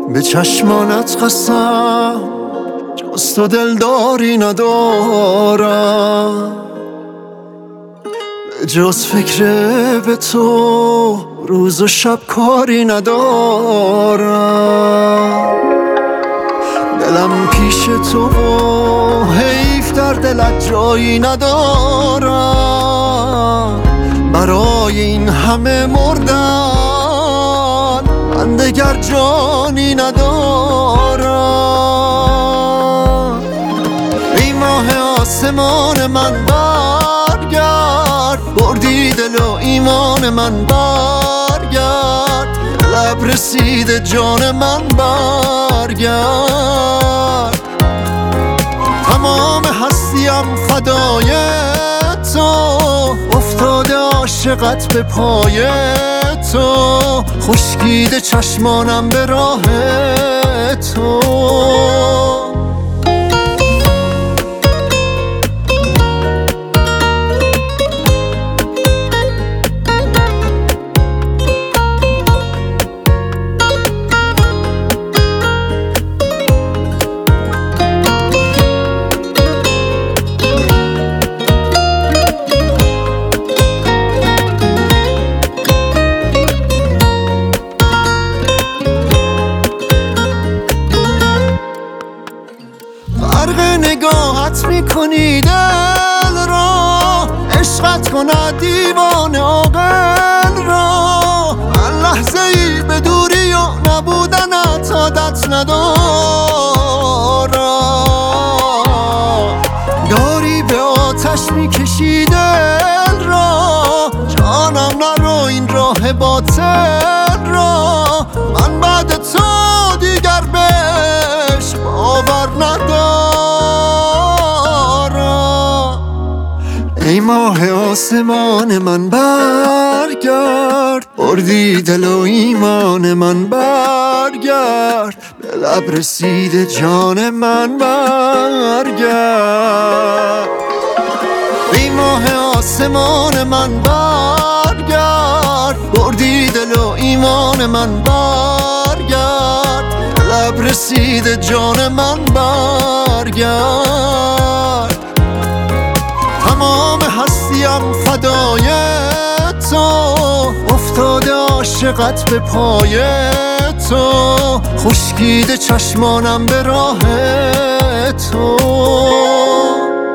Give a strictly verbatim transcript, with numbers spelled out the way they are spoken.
به چشمانت قسم جز تو دلداری ندارم، به جز فکر به تو روز و شب کاری ندارم. دلم پیش تو و حیف در دلت جایی ندارم. برای این همه مردن من دگر جانی ندارم. ای ماه آسمان من برگرد، بردی دل و ایمان من برگرد، لب رسید جان من برگرد. تمام هستیم فدای تو، افتاده عاشقت به پای تو، خشکیده چشمانم به راه تو. فرق نگاهت میکنی دل را، عشقت کند دیوانه عاقل را. من لحظه ای به دوری و نبودنت عادت ندارم. داری به آتش میکشی دل را، جانم نرو این راه باطل را. من بعد تو دیگر بهش باور ندارم. ای ماه آسمان من برگرد، بردی دل و ایمان من برگرد، به لب رسید جان من برگرد. ای ماه آسمان من برگرد، بردی دل و ایمان من برگرد، لب رسید جان من برگرد. تمام هستیم فدای تو، افتاده عاشقت به پای تو، خشکیده چشمانم به راه تو.